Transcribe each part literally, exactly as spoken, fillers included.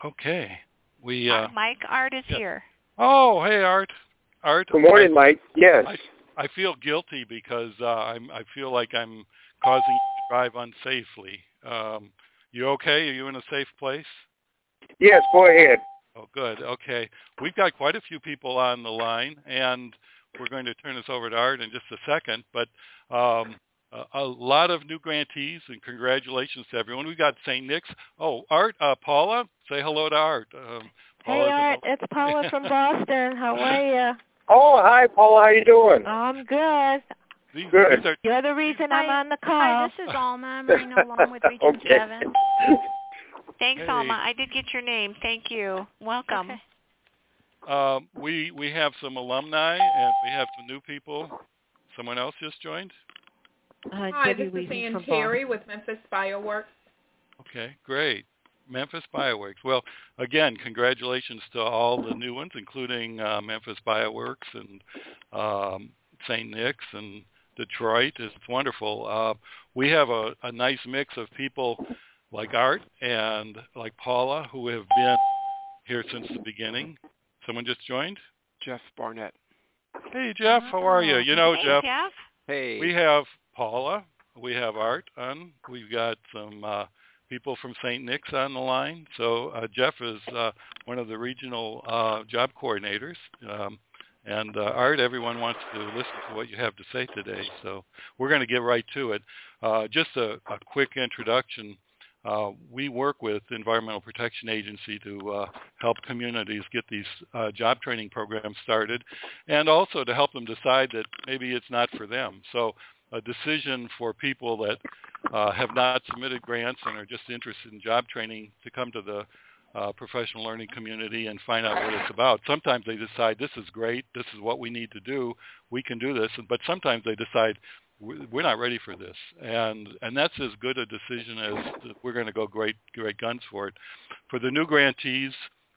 Okay. We. Uh, uh Mike, Art is yeah. here. Oh, hey, Art. Art. Good morning, I, Mike. Yes. I, I feel guilty because uh, I'm. I feel like I'm causing you to drive unsafely. Um, you okay? Are you in a safe place? Yes. Go ahead. Oh, good. Okay. We've got quite a few people on the line, and we're going to turn this over to Art in just a second. But um, a, a lot of new grantees, and congratulations to everyone. We've got Saint Nick's. Oh, Art, uh, Paula, say hello to Art. Um, Hey, Art, it's Paula from Boston. How are you? Oh, hi, Paula. How you doing? I'm good. These, good. These are, You're the reason hi, I'm on the call. Hi, this is Alma. I'm running along with Region okay. seven. Thanks, hey. Alma. I did get your name. Thank you. Welcome. Okay. Um, we we have some alumni, and we have some new people. Someone else just joined? Uh, Hi, Debbie this is Weaving Ann from Terry Boston. with Memphis Bioworks. Okay, great. Memphis Bioworks. Well, again, congratulations to all the new ones, including uh, Memphis Bioworks and um, Saint Nick's and Detroit. It's wonderful. Uh, we have a, a nice mix of people like Art and like Paula who have been here since the beginning. Someone just joined? Jeff Barnett. Hey, Jeff, how are you? You know, hey, Jeff, Jeff. Hey. We have Paula. We have Art on. We've got some uh, people from Saint Nick's on the line. So uh, Jeff is uh, one of the regional uh, job coordinators. Um, and uh, Art, everyone wants to listen to what you have to say today. So we're going to get right to it. Uh, just a, a quick introduction. Uh, we work with the Environmental Protection Agency to uh, help communities get these uh, job training programs started, and also to help them decide that maybe it's not for them. So a decision for people that uh, have not submitted grants and are just interested in job training to come to the uh, professional learning community and find out what it's about. Sometimes they decide this is great, this is what we need to do, we can do this, but sometimes they decide we're not ready for this, and and that's as good a decision as we're going to go great great guns for it. For the new grantees,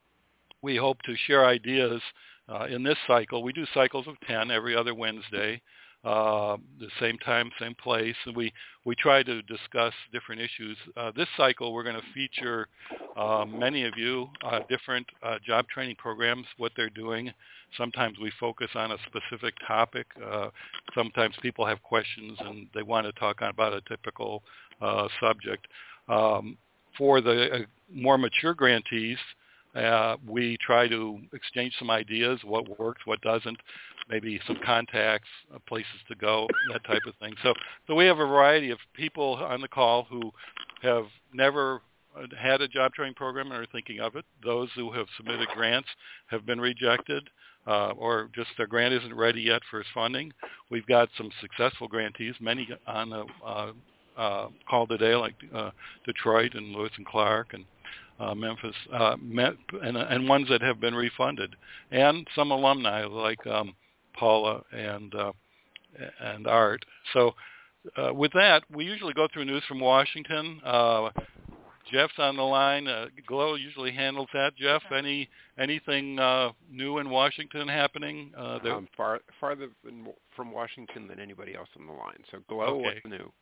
we hope to share ideas uh, in this cycle. We do cycles of ten every other Wednesday, uh, the same time, same place, and we, we try to discuss different issues. Uh, this cycle, we're going to feature uh, many of you, uh, different uh, job training programs, what they're doing. Sometimes we focus on a specific topic. Uh, sometimes people have questions and they want to talk about a typical uh, subject. Um, for the uh, more mature grantees, uh, we try to exchange some ideas, what works, what doesn't, maybe some contacts, uh, places to go, that type of thing. So, so we have a variety of people on the call who have never had a job training program and are thinking of it. Those who have submitted grants have been rejected. Uh, or just their grant isn't ready yet for its funding. We've got some successful grantees, many on the uh, uh, call today, like uh, Detroit and Lewis and Clark and uh, Memphis, uh, Met, and, and ones that have been refunded, and some alumni like um, Paula and uh, and Art. So uh, with that, we usually go through news from Washington. Uh, Jeff's on the line. Uh, Glow usually handles that. Jeff, any anything uh, new in Washington happening? Uh, um, far farther than, from Washington than anybody else on the line. So Glow, okay. What's new?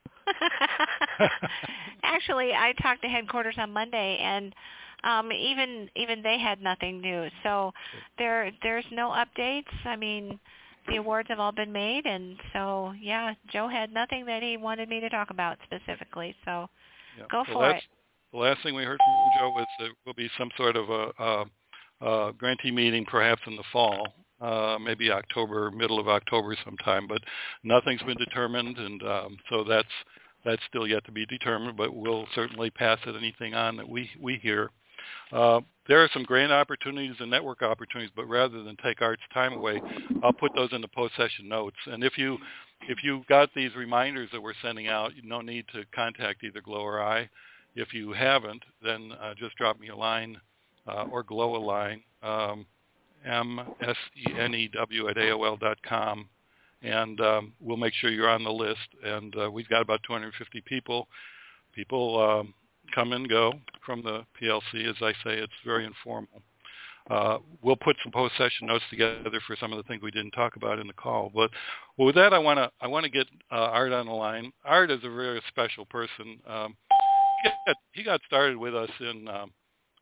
Actually, I talked to headquarters on Monday, and um, even even they had nothing new. So there there's no updates. I mean, the awards have all been made, and so yeah, Joe had nothing that he wanted me to talk about specifically. So yeah. go well, for that's, it. The last thing we heard from Joe was there will be some sort of a, a, a grantee meeting perhaps in the fall, uh, maybe October, middle of October sometime, but nothing's been determined, and um, so that's that's still yet to be determined, but we'll certainly pass it anything on that we, we hear. Uh, there are some grant opportunities and network opportunities, but rather than take Art's time away, I'll put those in the post-session notes. And if you if you got these reminders that we're sending out, no need to contact either Glow or I. If you haven't, then uh, just drop me a line uh, or Glow a line, um, M S E N E W at A O L dot com, and um, we'll make sure you're on the list. And uh, we've got about two hundred fifty people. People um, come and go from the P L C. As I say, it's very informal. Uh, we'll put some post-session notes together for some of the things we didn't talk about in the call. But well, with that, I want to I want to get uh, Art on the line. Art is a very special person. Um, He got, he got started with us in um,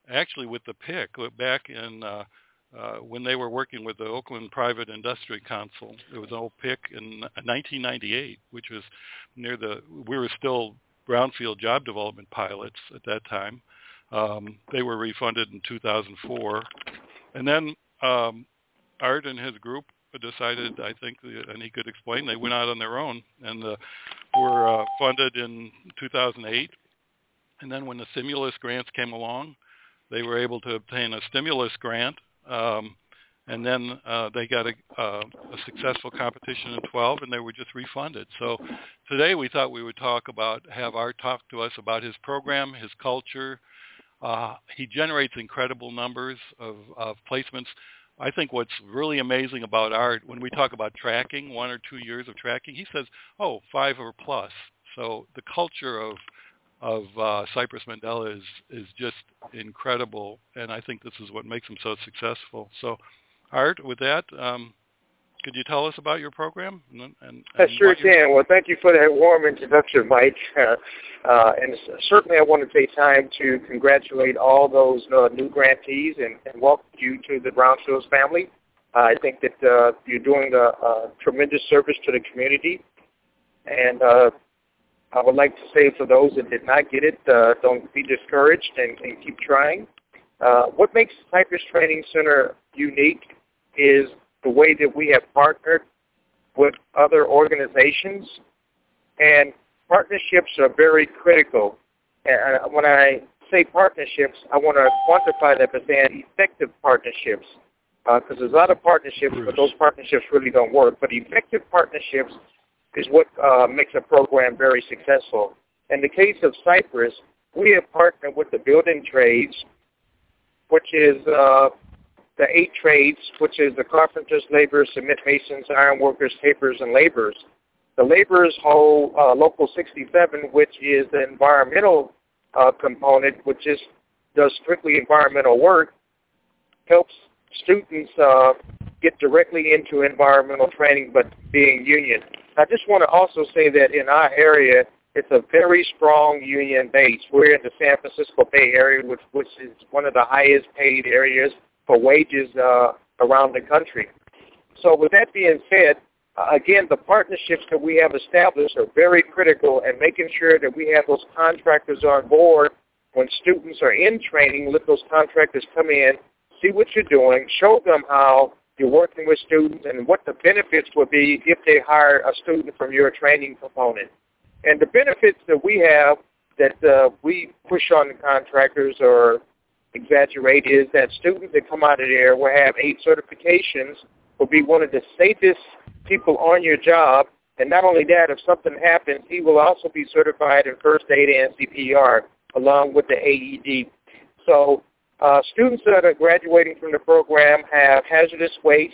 actually with the P I C back in uh, uh, when they were working with the Oakland Private Industry Council. It was an old P I C in nineteen ninety-eight, which was near the, we were still brownfield job development pilots at that time. Um, they were refunded in two thousand four. And then um, Art and his group decided, I think, and he could explain, they went out on their own and uh, were uh, funded in two thousand eight. And then when the stimulus grants came along, they were able to obtain a stimulus grant, um, and then uh, they got a, uh, a successful competition in twelve, and they were just refunded. So today we thought we would talk about, have Art talk to us about his program, his culture. Uh, he generates incredible numbers of, of placements. I think what's really amazing about Art, when we talk about tracking, one or two years of tracking, he says, oh, five or plus. So the culture of of uh, Cypress Mandela is is just incredible, and I think this is what makes him so successful. So, Art, with that, um, could you tell us about your program? And, and, I and sure can. Well, thank you for that warm introduction, Mike. Uh, uh, and certainly I want to take time to congratulate all those uh, new grantees and, and welcome you to the Brownfields family. Uh, I think that uh, you're doing a, a tremendous service to the community, and uh, I would like to say for those that did not get it, uh, don't be discouraged and, and keep trying. Uh, what makes Cypress Training Center unique is the way that we have partnered with other organizations, and partnerships are very critical. And when I say partnerships, I want to quantify that by saying effective partnerships, because uh, there's a lot of partnerships, but those partnerships really don't work. But effective partnerships is what uh, makes a program very successful. In the case of Cypress, we have partnered with the building trades, which is uh, the eight trades, which is the carpenters, laborers, cement masons, iron workers, tapers, and laborers. The laborers hold uh, Local sixty-seven, which is the environmental uh, component, which is does strictly environmental work, helps students uh, get directly into environmental training, but being union. I just want to also say that in our area, it's a very strong union base. We're in the San Francisco Bay Area, which, which is one of the highest paid areas for wages uh, around the country. So with that being said, uh, again, the partnerships that we have established are very critical, and making sure that we have those contractors on board when students are in training, let those contractors come in, see what you're doing, show them how you're working with students and what the benefits would be if they hire a student from your training component. And the benefits that we have that uh, we push on the contractors or exaggerate is that students that come out of there will have eight certifications, will be one of the safest people on your job. And not only that, if something happens, he will also be certified in first aid and C P R along with the A E D. So uh, students that are graduating from the program have hazardous waste,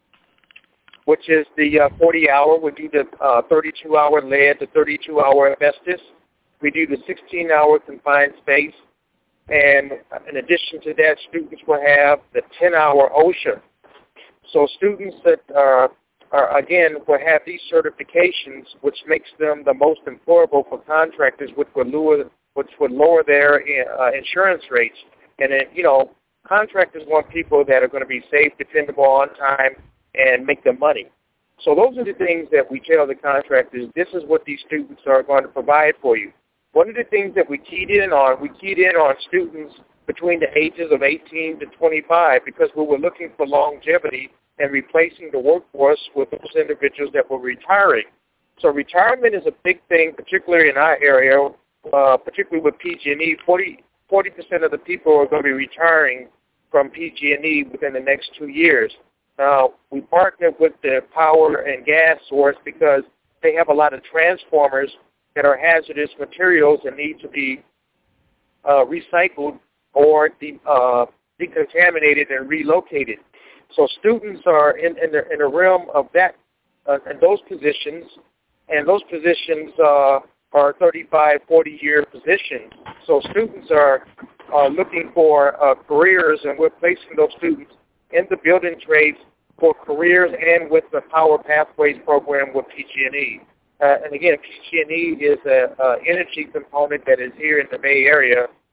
which is the uh, forty hour. We do the uh, thirty-two hour lead, the thirty-two hour asbestos. We do the sixteen hour confined space. And in addition to that, students will have the ten hour OSHA. So students that are, are, again, will have these certifications, which makes them the most employable for contractors, which would lower, which would lower their uh, insurance rates. And, then, you know, contractors want people that are going to be safe, dependable, on time, and make them money. So those are the things that we tell the contractors, this is what these students are going to provide for you. One of the things that we keyed in on, we keyed in on students between the ages of eighteen to twenty-five because we were looking for longevity and replacing the workforce with those individuals that were retiring. So retirement is a big thing, particularly in our area, uh, particularly with P G and E. forty percent of the people are going to be retiring from P G and E within the next two years. Now, we partnered with the power and gas source because they have a lot of transformers that are hazardous materials and need to be uh, recycled or de- uh, decontaminated and relocated. So students are in, in, the, in the realm of that, uh, in those positions, and those positions uh, are thirty-five, forty-year positions. So students are uh, looking for uh, careers, and we're placing those students in the building trades for careers and with the Power Pathways program with P G and E. Uh, and again, P G and E is an energy component that is here in the Bay Area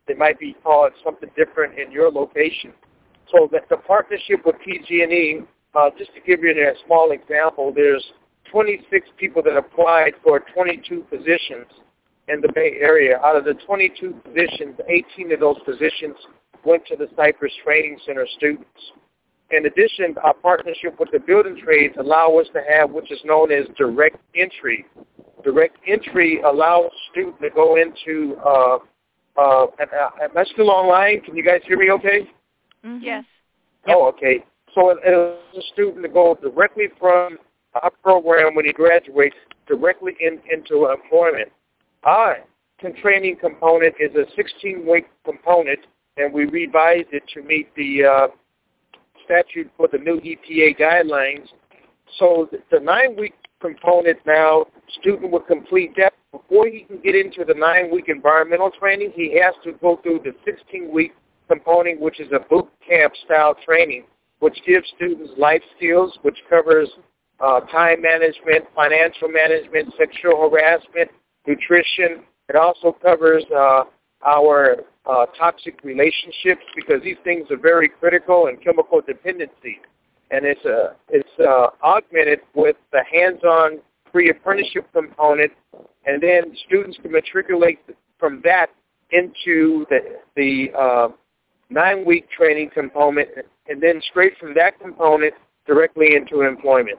They might be called something different in your location. So that the partnership with P G and E, uh, just to give you a small example, there's twenty-six people that applied for twenty-two positions in the Bay Area. Out of the twenty-two positions, eighteen of those positions went to the Cypress Training Center students. In addition, our partnership with the building trades allow us to have which is known as direct entry. Direct entry allows students to go into, uh, uh, am I still online? Can you guys hear me okay? Mm-hmm. Yes. Oh, okay. So it allows a student to go directly from our program when he graduates directly in, into employment. Our training component is a sixteen-week component, and we revised it to meet the uh, statute for the new E P A guidelines. So the nine-week component now, student will complete that. Before he can get into the nine-week environmental training, he has to go through the sixteen-week component, which is a boot camp style training, which gives students life skills, which covers uh, time management, financial management, sexual harassment, nutrition. It also covers uh, our uh, toxic relationships, because these things are very critical, and chemical dependency. And it's uh, it's uh, augmented with the hands-on pre-apprenticeship component, and then students can matriculate from that into the the uh, nine-week training component, and then straight from that component directly into employment.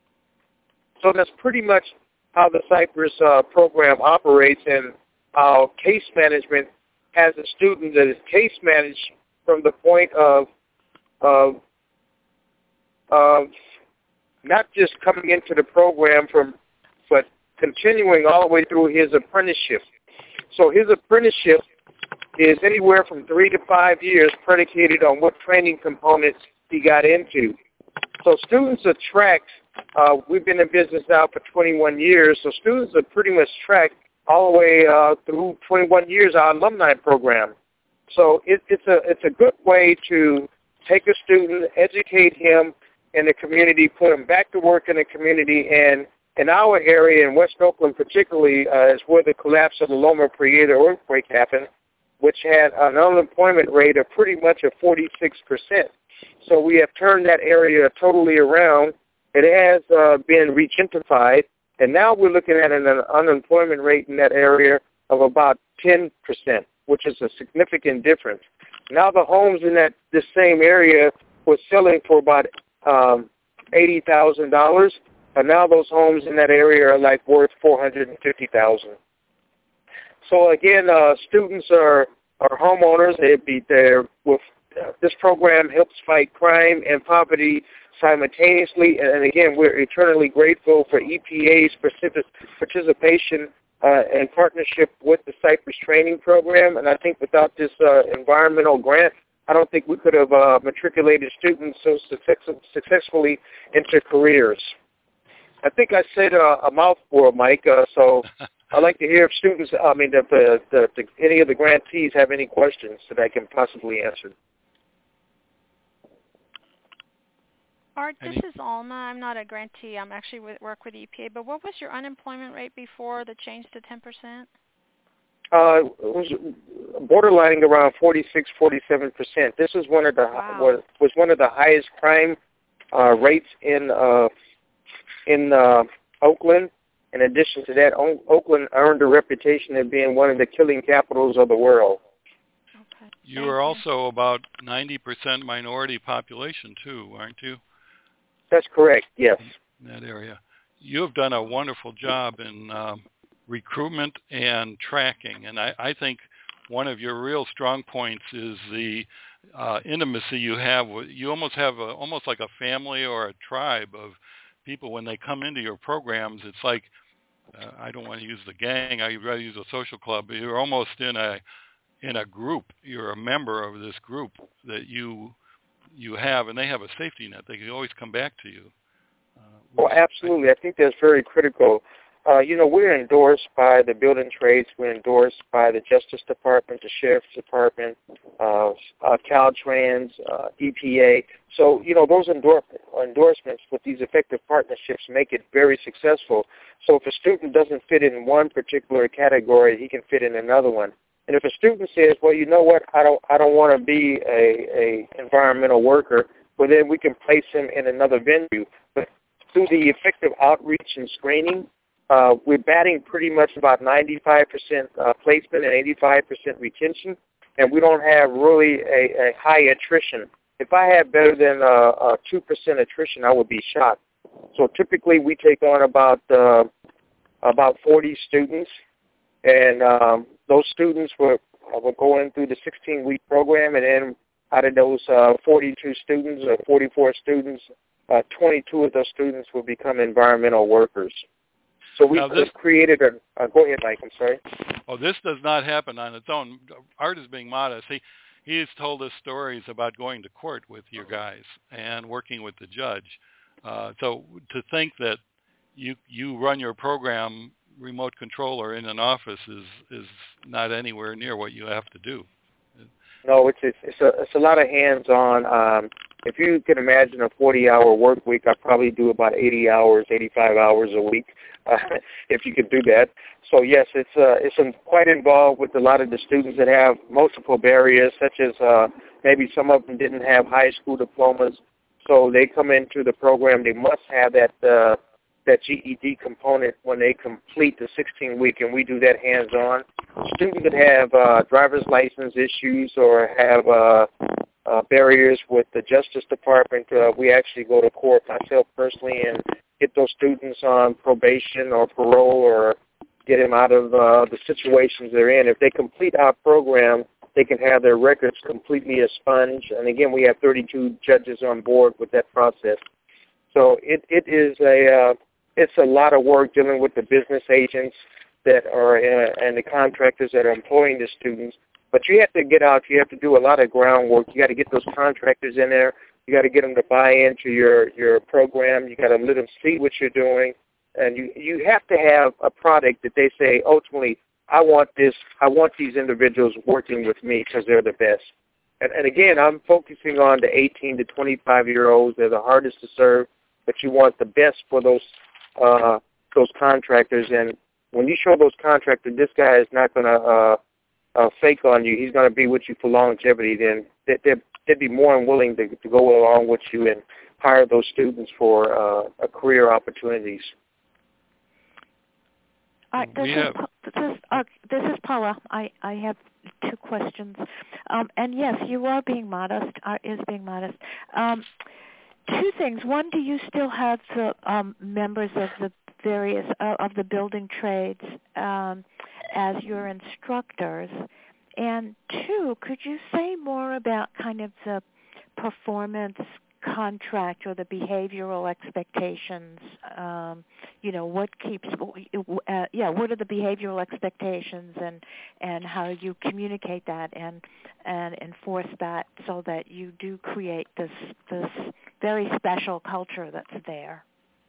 So that's pretty much how the Cypress uh, program operates, and our case management has a student that is case managed from the point of, of, of not just coming into the program, from, but continuing all the way through his apprenticeship. So his apprenticeship is anywhere from three to five years, predicated on what training components he got into. So students are tracked. Uh, we've been in business now for twenty-one years, so students are pretty much tracked all the way uh, through twenty-one years, our alumni program. So it, it's a it's a good way to take a student, educate him in the community, put him back to work in the community, and in our area, in West Oakland particularly, uh, is where the collapse of the Loma Prieta earthquake happened, which had an unemployment rate of pretty much of forty-six percent. So we have turned that area totally around. It has uh, been regentrified, and now we're looking at an unemployment rate in that area of about ten percent, which is a significant difference. Now the homes in that this same area were selling for about um, eighty thousand dollars, and now those homes in that area are like worth four hundred fifty thousand dollars. So again, uh, students are, are homeowners. They'd be there with uh, this program helps fight crime and poverty simultaneously. And again, we're eternally grateful for E P A's participation uh, and partnership with the Cypress Training Program. And I think without this uh, environmental grant, I don't think we could have uh, matriculated students so success- successfully into careers. I think I said uh, a mouthful, Mike, uh, so I'd like to hear if students, I mean, if the, the, the, any of the grantees have any questions that I can possibly answer. Art, this Any? is Alma. I'm not a grantee. I'm actually with, work with E P A. But what was your unemployment rate before the change to ten percent? Uh, it was borderlining around forty-six, forty-seven percent. This is one of the Wow. was, was one of the highest crime uh, rates in uh, in uh, Oakland. In addition to that, o- Oakland earned a reputation of being one of the killing capitals of the world. Okay. You Thank are also about ninety percent minority population too, aren't you? That's correct, yes. In that area. You have done a wonderful job in um, recruitment and tracking, and I, I think one of your real strong points is the uh, intimacy you have. With, you almost have a, almost like a family or a tribe of people when they come into your programs. It's like, uh, I don't want to use the gang, I'd rather use a social club, but you're almost in a in a group. You're a member of this group that you you have, and they have a safety net. They can always come back to you. Uh, Well, absolutely. I think that's very critical. Uh, you know, we're endorsed by the building trades. We're endorsed by the Justice Department, the Sheriff's Department, uh, uh, Caltrans, uh, E P A. So, you know, those endor- endorsements with these effective partnerships make it very successful. So if a student doesn't fit in one particular category, he can fit in another one. And if a student says, well, you know what, I don't I don't want to be a, a environmental worker, well, then we can place him in another venue. But through the effective outreach and screening, uh, we're batting pretty much about ninety-five percent uh, placement and eighty-five percent retention, and we don't have really a, a high attrition. If I had better than uh, uh, two percent attrition, I would be shocked. So typically we take on about uh, about forty students, and um, those students were, were going through the sixteen-week program, and then out of those uh, forty-two students or forty-four students, uh, twenty-two of those students will become environmental workers. So we this, created a, uh, go ahead, Mike, I'm sorry. Oh, this does not happen on its own. Art is being modest. He, he's told us stories about going to court with your guys and working with the judge. Uh, so to think that you you run your program remote controller in an office is, is not anywhere near what you have to do. No, it's it's, it's a it's a lot of hands-on. Um, if you can imagine a forty-hour work week, I probably do about eighty hours, eighty-five hours a week, uh, if you could do that. So yes, it's uh, it's um, quite involved with a lot of the students that have multiple barriers, such as uh, maybe some of them didn't have high school diplomas, so they come into the program. They must have that uh, that G E D component when they complete the sixteen-week, and we do that hands-on. Students that have uh, driver's license issues or have uh, uh, barriers with the Justice Department, uh, we actually go to court myself personally and get those students on probation or parole or get them out of uh, the situations they're in. If they complete our program, they can have their records completely expunged. And again, we have thirty-two judges on board with that process. So it, it is a uh, it's a lot of work dealing with the business agents that are uh, and the contractors that are employing the students. But you have to get out. You have to do a lot of groundwork. You got to get those contractors in there. You got to get them to buy into your, your program. You got to let them see what you're doing. And you, you have to have a product that they say, ultimately, I want this. I want these individuals working with me because they're the best. And, and again, I'm focusing on the eighteen to twenty-five-year-olds. They're the hardest to serve, but you want the best for those uh, those contractors. And when you show those contractors, this guy is not going to uh, uh, fake on you. He's going to be with you for longevity. Then they, they'd, they'd be more than willing to, to go along with you and hire those students for uh, a career opportunities. Uh, this, we is, have, this, is, uh, this is Paula. I, I have two questions. Um, and yes, you are being modest, Art is being modest. Um, two things. One, do you still have the um, members of the various, uh, of the building trades um, as your instructors? And two, could you say more about kind of the performance contract or the behavioral expectations? Um, you know, what keeps, uh, yeah, what are the behavioral expectations, and and how you communicate that and and enforce that so that you do create this this very special culture that's there?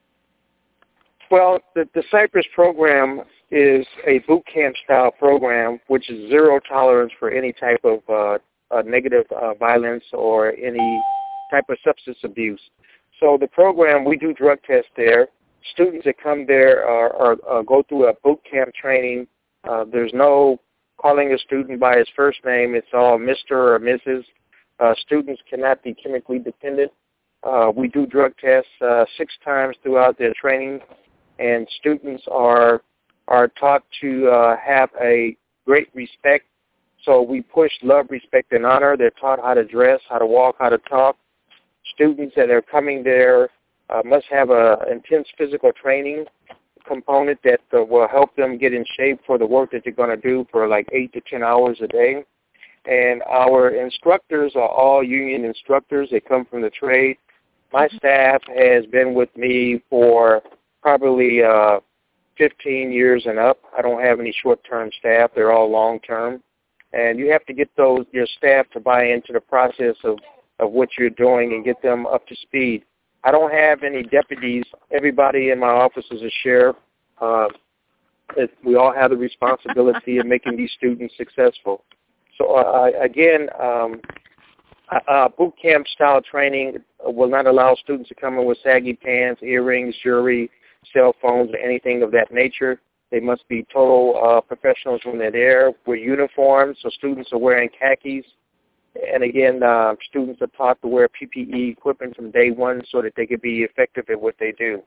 Well, the, the Cypress program is a boot camp style program, which is zero tolerance for any type of uh, uh, negative uh, violence or any type of substance abuse. So the program, we do drug tests there. Students that come there are, are, are go through a boot camp training. Uh, there's no calling a student by his first name. It's all Mister or Missus Uh, students cannot be chemically dependent. Uh, we do drug tests uh, six times throughout their training, and students are are taught to uh, have a great respect. So we push love, respect, and honor. They're taught how to dress, how to walk, how to talk. Students that are coming there uh, must have a intense physical training component that uh, will help them get in shape for the work that they're going to do for like eight to ten hours a day. And our instructors are all union instructors. They come from the trade. My staff has been with me for probably uh, fifteen years and up. I don't have any short-term staff. They're all long-term. And you have to get those your staff to buy into the process of, of what you're doing and get them up to speed. I don't have any deputies. Everybody in my office is a sheriff. Uh, it, we all have the responsibility of making these students successful. So uh, again, um, uh, boot camp style training will not allow students to come in with saggy pants, earrings, jewelry, cell phones, or anything of that nature. They must be total uh, professionals when they're there with uniforms, so students are wearing khakis. And again, uh, students are taught to wear P P E equipment from day one so that they can be effective at what they do.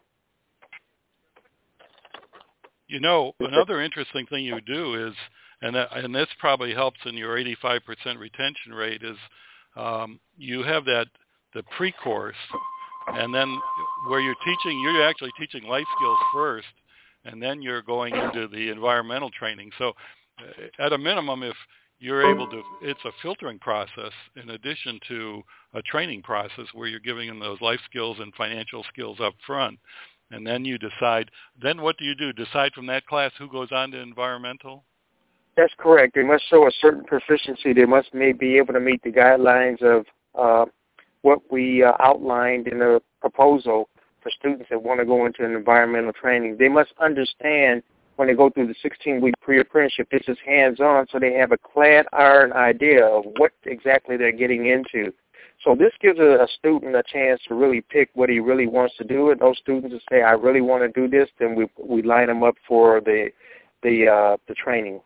You know, another interesting thing you do is, and that, and this probably helps in your eighty-five percent retention rate, is um, you have that the pre-course, and then where you're teaching, you're actually teaching life skills first, and then you're going into the environmental training. So at a minimum, if you're able to, it's a filtering process in addition to a training process where you're giving them those life skills and financial skills up front. And then you decide, then what do you do? Decide from that class who goes on to environmental? That's correct. They must show a certain proficiency. They must may be able to meet the guidelines of uh, what we uh, outlined in the proposal for students that want to go into an environmental training. They must understand when they go through the sixteen-week pre-apprenticeship, this is hands-on, so they have a clad iron idea of what exactly they're getting into. So this gives a, a student a chance to really pick what he really wants to do, and those students that say, I really want to do this, then we we line them up for the the uh, the training.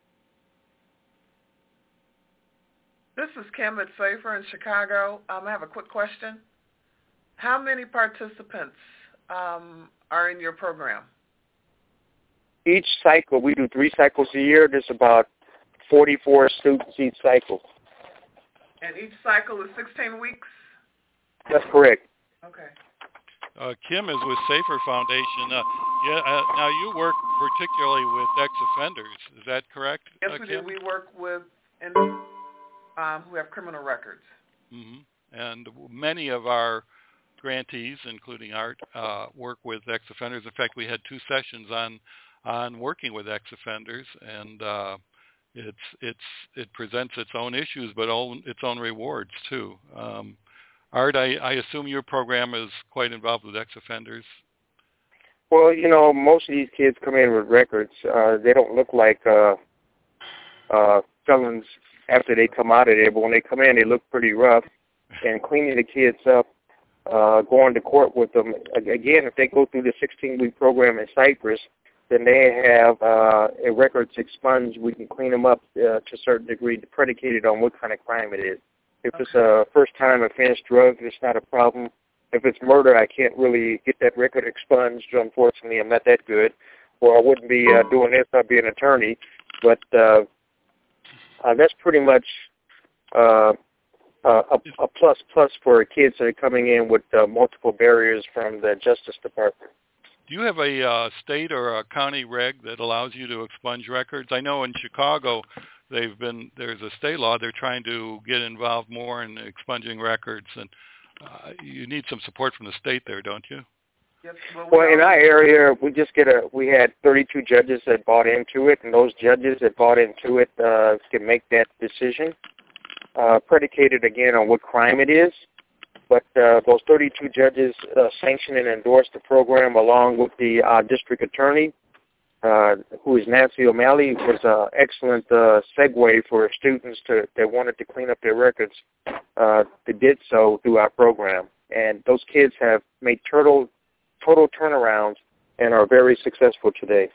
This is Kim at Safer in Chicago. Um, I have a quick question. How many participants um, are in your program? Each cycle, we do three cycles a year. There's about forty-four students each cycle. And each cycle is sixteen weeks? That's correct. Okay. Uh, Kim is with Safer Foundation. Uh, yeah. Uh, now you work particularly with ex-offenders. Is that correct? Yes, uh, we Kim? do. We work with in, um, who have criminal records. Mm-hmm. And many of our grantees, including Art, uh, work with ex-offenders. In fact, we had two sessions on on working with ex-offenders, and uh, it's it's it presents its own issues, but own, its own rewards too. Um, Art, I, I assume your program is quite involved with ex-offenders. Well, you know, most of these kids come in with records. Uh, they don't look like uh, uh, felons after they come out of there, but when they come in, they look pretty rough. And cleaning the kids up, uh, going to court with them, again, if they go through the sixteen-week program in Cyprus, then they have uh, a records expunged. We can clean them up uh, to a certain degree, predicated on what kind of crime it is. If it's a first-time offense drug, it's not a problem. If it's murder, I can't really get that record expunged. Unfortunately, I'm not that good. Or I wouldn't be uh, doing this. I'd be an attorney. But uh, uh, that's pretty much uh, uh, a, a plus-plus for kids that are coming in with uh, multiple barriers from the Justice Department. Do you have a uh, state or a county reg that allows you to expunge records? I know in Chicago, they've been there's a state law. They're trying to get involved more in expunging records, and uh, you need some support from the state there, don't you? Yes, well, well, in our area, we just get a. We had thirty-two judges that bought into it, and those judges that bought into it uh, can make that decision, uh, predicated again on what crime it is. But uh, those thirty-two judges uh, sanctioned and endorsed the program along with the uh, district attorney, uh, who is Nancy O'Malley, was an excellent uh, segue for students to, that wanted to clean up their records. Uh, they did so through our program. And those kids have made total, total turnarounds and are very successful today.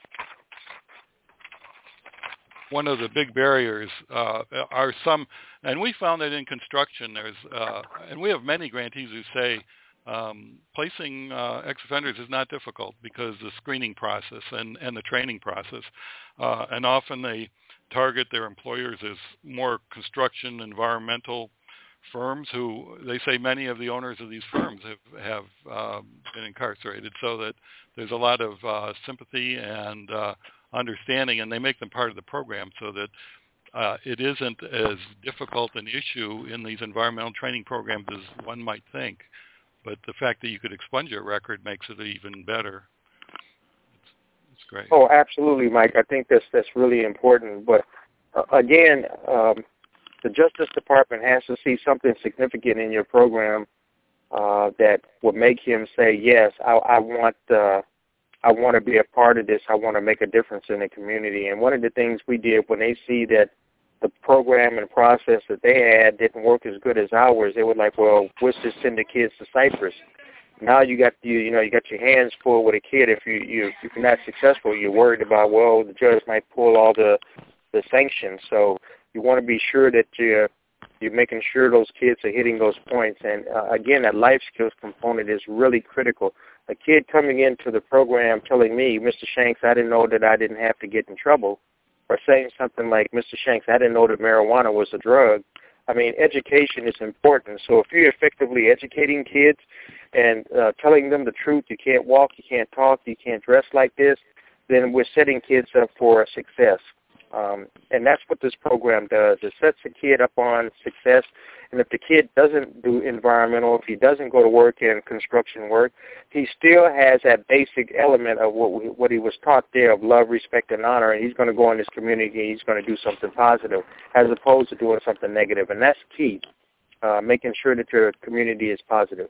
One of the big barriers uh, are some, and we found that in construction there's, uh, and we have many grantees who say um, placing uh, ex-offenders is not difficult because the screening process and, and the training process, uh, and often they target their employers as more construction, environmental firms who, they say many of the owners of these firms have, have uh, been incarcerated, so that there's a lot of uh, sympathy and uh, understanding, and they make them part of the program so that uh, it isn't as difficult an issue in these environmental training programs as one might think. But the fact that you could expunge your record makes it even better. It's, it's great. Oh, absolutely, Mike. I think that's that's really important. But uh, again, um, the Justice Department has to see something significant in your program uh, that would make him say, yes, I, I want uh, I want to be a part of this. I want to make a difference in the community. And one of the things we did when they see that the program and process that they had didn't work as good as ours, they were like, well, let's just send the kids to Cyprus. now you got you you know you got your hands full with a kid. If you you if you're not successful, you're worried about, well, the judge might pull all the the sanctions. So you want to be sure that you're you're making sure those kids are hitting those points. And uh, again, that life skills component is really critical. A kid coming into the program telling me, Mister Shanks, I didn't know that I didn't have to get in trouble, or saying something like, Mister Shanks, I didn't know that marijuana was a drug. I mean, education is important. So if you're effectively educating kids and uh, telling them the truth, you can't walk, you can't talk, you can't dress like this, then we're setting kids up for success. Um, and that's what this program does. It sets the kid up on success. And if the kid doesn't do environmental, if he doesn't go to work in construction work, he still has that basic element of what we, what he was taught there of love, respect, and honor, and he's going to go in his community and he's going to do something positive as opposed to doing something negative. And that's key, uh, making sure that your community is positive.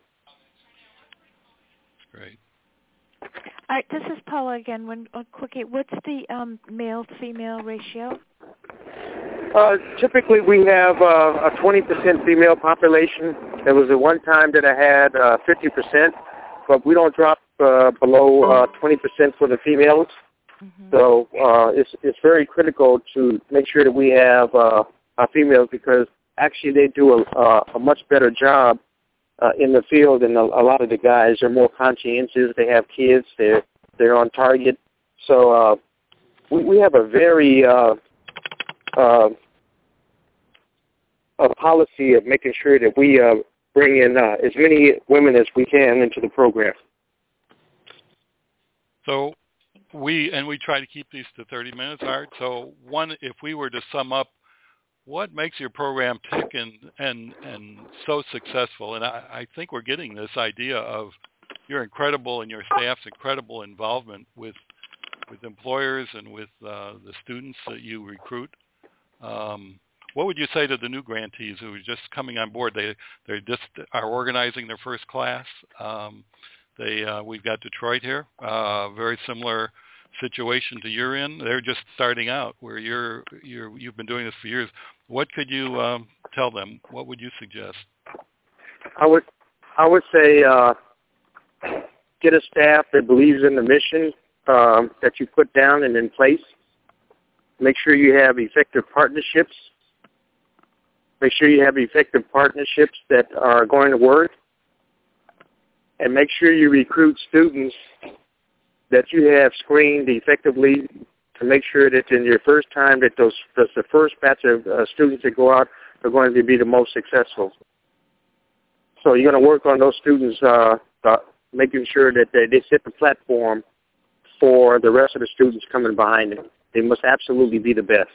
Great. All right, this is Paula again. One uh, quickie. What's the um, male-female ratio? Uh, typically, we have uh, a twenty percent female population. There was a one time that I had uh, fifty percent, but we don't drop uh, below uh, twenty percent for the females. Mm-hmm. So uh, it's it's very critical to make sure that we have uh, our females, because actually they do a, uh, a much better job uh, in the field than a, a lot of the guys. They're more conscientious. They have kids. They're they're on target. So uh, we we have a very uh, Uh, a policy of making sure that we uh, bring in uh, as many women as we can into the program. So we, and we try to keep these to thirty minutes, Art. So one, if we were to sum up, what makes your program tick and, and, and so successful? And I, I think we're getting this idea of you're incredible and your staff's incredible involvement with, with employers and with uh, the students that you recruit. Um, what would you say to the new grantees who are just coming on board? They they just are organizing their first class. Um, they uh, we've got Detroit here, uh, very similar situation to you're in. They're just starting out where you're you're you've been doing this for years. What could you um, tell them? What would you suggest? I would I would say uh, get a staff that believes in the mission um, that you put down and in place. Make sure you have effective partnerships. Make sure you have effective partnerships that are going to work. And make sure you recruit students that you have screened effectively to make sure that in your first time that those that's the first batch of uh, students that go out are going to be the most successful. So you're going to work on those students, uh, uh, making sure that they, they set the platform for the rest of the students coming behind them. They must absolutely be the best.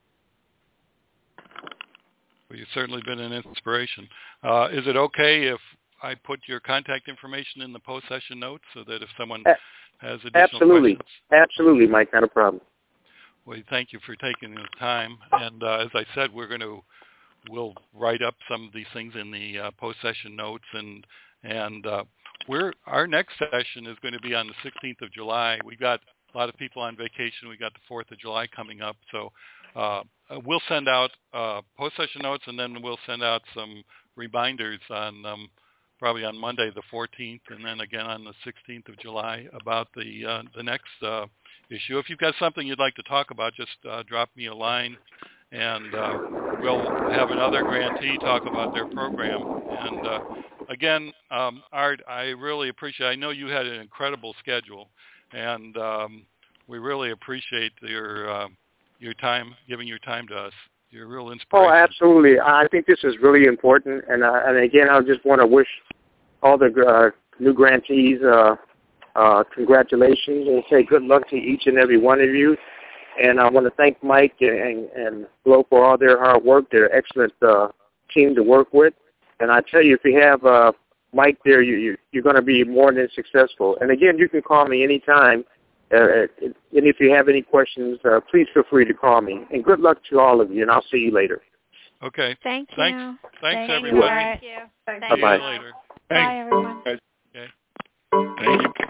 Well, you've certainly been an inspiration. Uh, is it okay if I put your contact information in the post-session notes so that if someone has additional Absolutely. questions? Absolutely, Mike. Not a problem. Well, thank you for taking the time. And uh, as I said, we're going to we'll write up some of these things in the uh, post-session notes, and and uh, we're our next session is going to be on the sixteenth of July. We've got a lot of people on vacation. We got the fourth of July coming up, so uh, we'll send out uh, post-session notes, and then we'll send out some reminders on um, probably on Monday the fourteenth, and then again on the sixteenth of July about the uh, the next uh, issue. If you've got something you'd like to talk about, just uh, drop me a line, and uh, we'll have another grantee talk about their program. And uh, again, um, Art, I really appreciate. I know you had an incredible schedule. And um, we really appreciate your uh, your time, giving your time to us. You're a real inspiration. Oh, absolutely. I think this is really important. And, uh, and again, I just want to wish all the uh, new grantees uh, uh, congratulations and say good luck to each and every one of you. And I want to thank Mike and, and Flo for all their hard work. They're an excellent uh, team to work with. And I tell you, if you have uh, Mike there, you, you, you're going to be more than successful. And again, you can call me anytime. Uh, and if you have any questions, uh, please feel free to call me. And good luck to all of you, and I'll see you later. Okay. Thank you. Thanks, thanks Thank everybody. You. Thank you. Thank Bye-bye. See you later. Bye, everyone. Okay. Thank you.